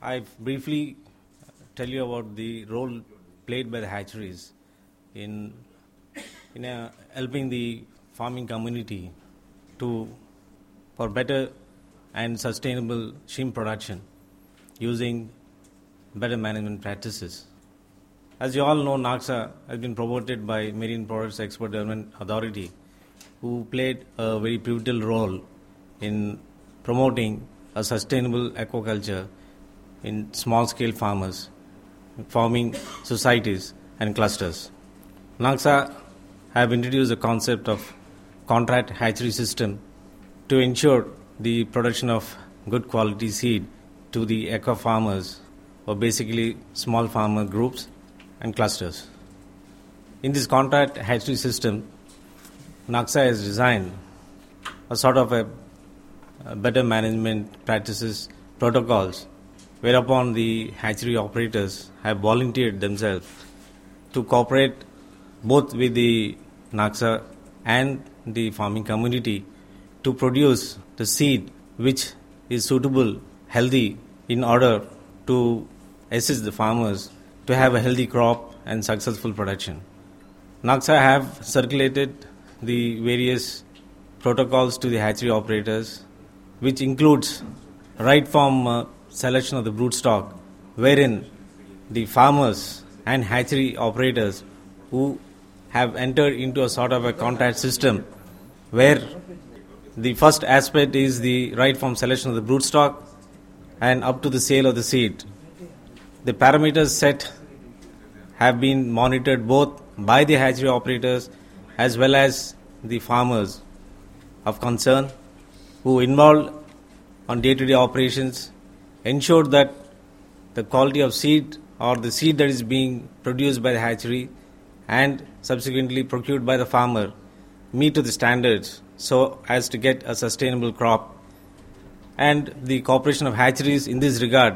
I briefly tell you about the role played by the hatcheries in helping the farming community to for better and sustainable shrimp production using better management practices. As you all know, NACSA has been promoted by Marine Products Export Development Authority, who played a very pivotal role in promoting a sustainable aquaculture in small-scale farmers, farming societies and clusters. NACSA have introduced the concept of contract hatchery system to ensure the production of good quality seed to the aqua farmers, or basically small farmer groups and clusters. In this contract hatchery system, NACSA has designed a sort of a better management practices protocols, whereupon the hatchery operators have volunteered themselves to cooperate both with the NACSA and the farming community to produce the seed which is suitable, healthy, in order to assist the farmers to have a healthy crop and successful production. NACSA have circulated the various protocols to the hatchery operators, which includes right from selection of the broodstock, wherein the farmers and hatchery operators who have entered into a sort of a contract system where the first aspect is the right from selection of the broodstock and up to the sale of the seed. The parameters set have been monitored both by the hatchery operators as well as the farmers of concern who involved on day-to-day operations, ensure that the quality of seed or the seed that is being produced by the hatchery and subsequently procured by the farmer meet to the standards so as to get a sustainable crop. And the cooperation of hatcheries in this regard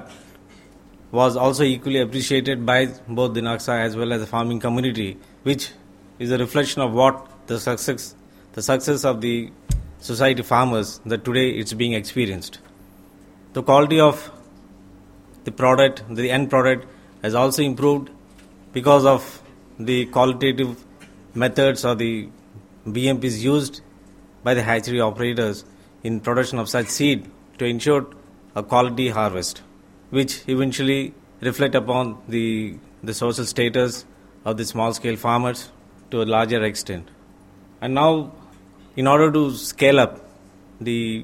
was also equally appreciated by both the NACSA as well as the farming community, which is a reflection of what the success of the society farmers that today it's being experienced. The quality of the product, the end product, has also improved because of the qualitative methods or the BMPs used by the hatchery operators in production of such seed to ensure a quality harvest, which eventually reflect upon the social status of the small-scale farmers to a larger extent. And now, in order to scale up the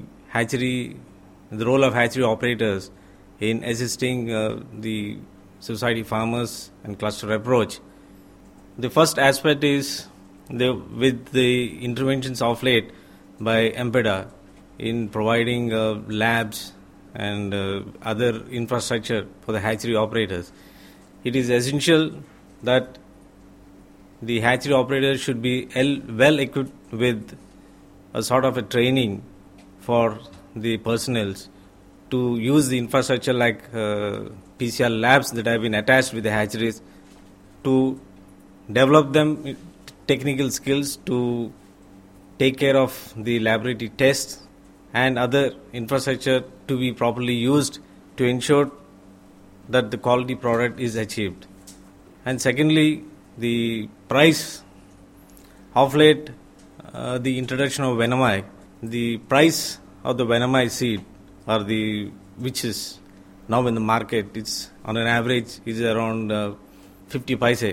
role of hatchery operators in assisting the society farmers and cluster approach, the first aspect is with the interventions of late by MPEDA in providing labs and other infrastructure for the hatchery operators. It is essential that the hatchery operators should be well equipped with a sort of a training for the personnel to use the infrastructure like PCR labs that have been attached with the hatcheries to develop them technical skills to take care of the laboratory tests and other infrastructure to be properly used to ensure that the quality product is achieved. And secondly, the price. Of late, the introduction of Vannamei, the price of the Vannamei seed which is now in the market, it's on an average is around 50 paise,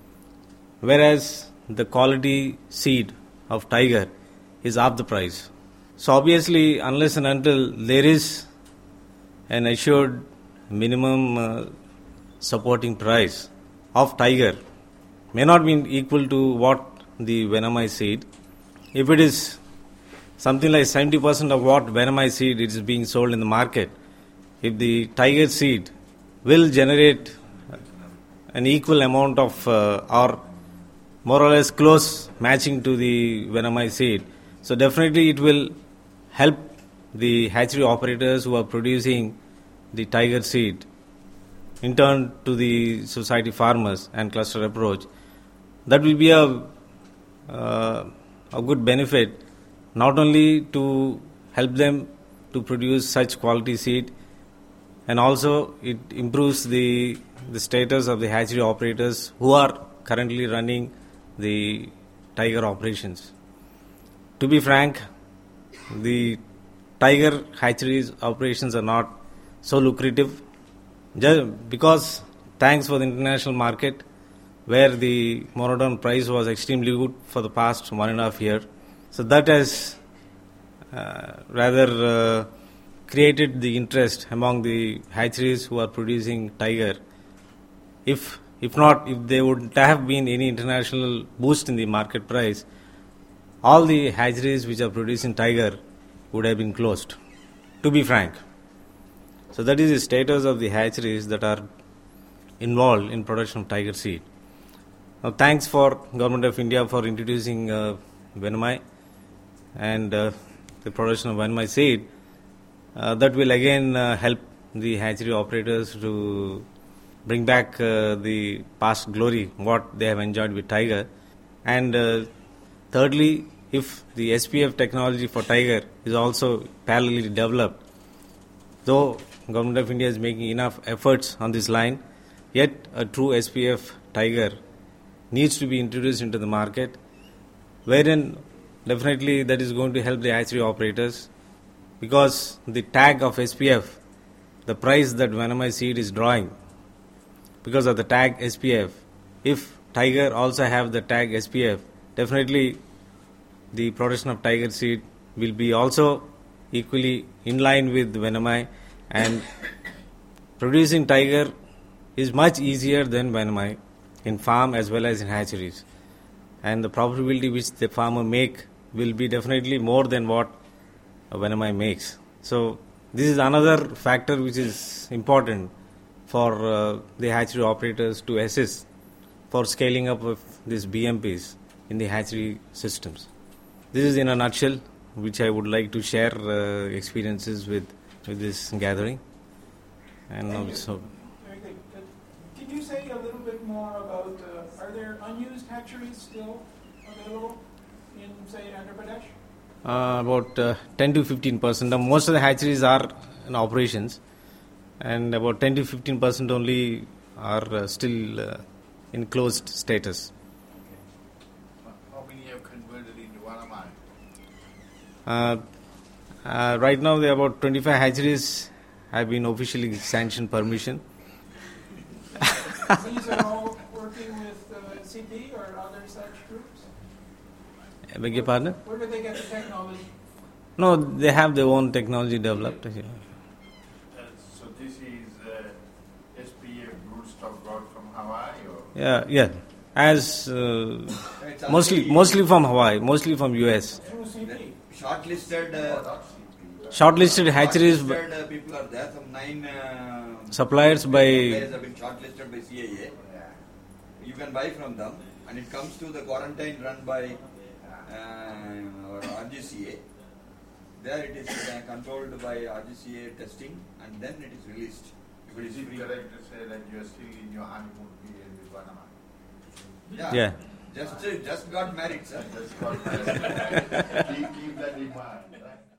whereas the quality seed of Tiger is half the price. So obviously, unless and until there is an assured minimum supporting price of Tiger, may not be equal to what the Vannamei seed. If it is something like 70% of what Vannamei seed is being sold in the market, if the Tiger seed will generate an equal amount of or more or less close matching to the Vannamei seed, so definitely it will help the hatchery operators who are producing the Tiger seed in turn to the society farmers and cluster approach. That will be a good benefit, not only to help them to produce such quality seed and also it improves the status of the hatchery operators who are currently running the tiger operations. To be frank, the tiger hatcheries operations are not so lucrative just because thanks for the international market where the monodon price was extremely good for the past 1.5 year. So that has rather created the interest among the hatcheries who are producing tiger. If there would have been any international boost in the market price, all the hatcheries which are producing tiger would have been closed, to be frank. So that is the status of the hatcheries that are involved in production of tiger seed. Now, thanks for Government of India for introducing Vannamei and the production of Vannamei seed. That will again help the hatchery operators to bring back the past glory, what they have enjoyed with tiger. And thirdly, if the SPF technology for tiger is also parallelly developed, though Government of India is making enough efforts on this line, yet a true SPF tiger needs to be introduced into the market, wherein definitely that is going to help the hatchery operators, because the tag of SPF, the price that Vannamei seed is drawing, because of the tag SPF, if tiger also have the tag SPF, definitely the production of tiger seed will be also equally in line with Vannamei, and producing tiger is much easier than Vannamei in farm as well as in hatcheries, and the profitability which the farmer make will be definitely more than what Vannamei makes. So this is another factor which is important for the hatchery operators to assist for scaling up of these BMPs in the hatchery systems. This is in a nutshell which I would like to share experiences with this gathering. And also, very good. Can you say a little bit more about, are there unused hatcheries still available in, say, Andhra Pradesh? About 10 to 15%. Most of the hatcheries are in operations, and about 10 to 15% only are still in closed status. How many have converted into Vannamei? Right now, there are about 25 hatcheries have been officially sanctioned permission. These are all working with CP or other such groups? I beg your pardon? Where did they get the technology? No, they have their own technology developed. So this is SPF broodstock brought from Hawaii, or? Yeah. As mostly from Hawaii, mostly from US. Through CP. Shortlisted hatcheries. People are there. Some 9 suppliers by. suppliers have been shortlisted by CAA. You can buy from them, and it comes to the quarantine run by our RGCA. There it is controlled by RGCA testing, and then it is released. If it Is is it free. correct to say that you are still in your honeymoon period with Vannamei? Yeah. Just got married, sir. That's what keep that in mind. Right?